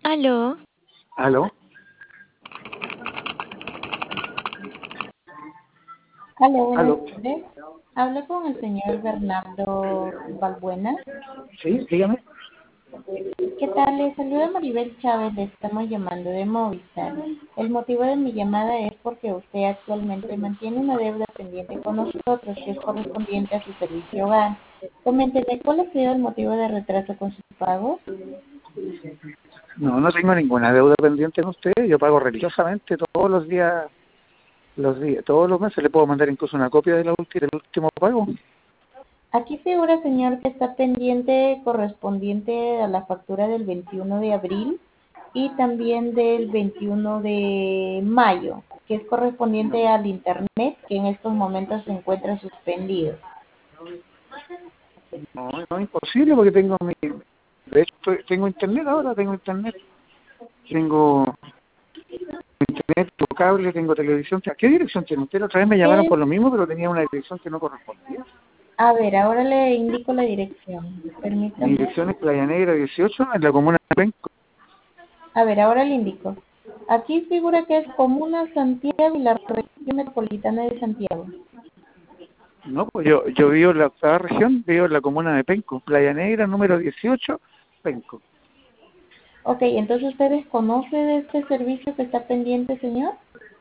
Aló, ¿Aló? Hola, buenas ¿Aló? tardes. Hablo con el señor Bernardo Balbuena. Sí, dígame. ¿Qué tal? Le saluda Maribel Chávez, le estamos llamando de Movistar. El motivo de mi llamada es porque usted actualmente mantiene una deuda pendiente con nosotros que es correspondiente a su servicio hogar. Coménteme, ¿cuál ha sido el motivo de retraso con sus pagos? No, no tengo ninguna deuda pendiente con usted. Yo pago religiosamente todos los días, todos los meses. Le puedo mandar incluso una copia de del último pago. Aquí figura, señor, que está pendiente correspondiente a la factura del 21 de abril y también del 21 de mayo, que es correspondiente al Internet, que en estos momentos se encuentra suspendido. No, no es imposible porque tengo de hecho, tengo internet ahora, tengo internet. Tengo internet, tengo cable, tengo televisión. ¿Qué dirección tiene usted? La otra vez me llamaron ¿Qué? por lo mismo, pero tenía una dirección que no correspondía. A ver, ahora le indico la dirección. Mi Permítame. dirección es Playa Negra 18, en la comuna de Penco. A ver, ahora le indico. Aquí figura que es Comuna Santiago y la región metropolitana de Santiago. No, pues yo vivo en la octava región, vivo en la comuna de Penco, Playa Negra número 18, Penco. Ok, entonces usted desconoce de este servicio que está pendiente, señor.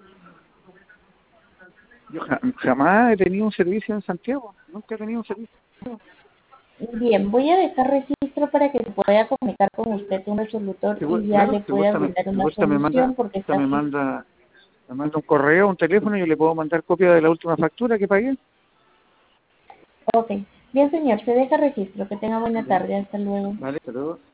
Yo jamás he tenido un servicio en Santiago, nunca he tenido un servicio. Bien, voy a dejar registro para que se pueda comunicar con usted un resolutor y ya Claro, le pueda brindar si una gusta solución porque está así. me manda un correo, un teléfono y yo le puedo mandar copia de la última factura que pagué. Ok, bien señor, se deja registro. Que tenga buena Ya, tarde. Hasta luego. vale, hasta luego.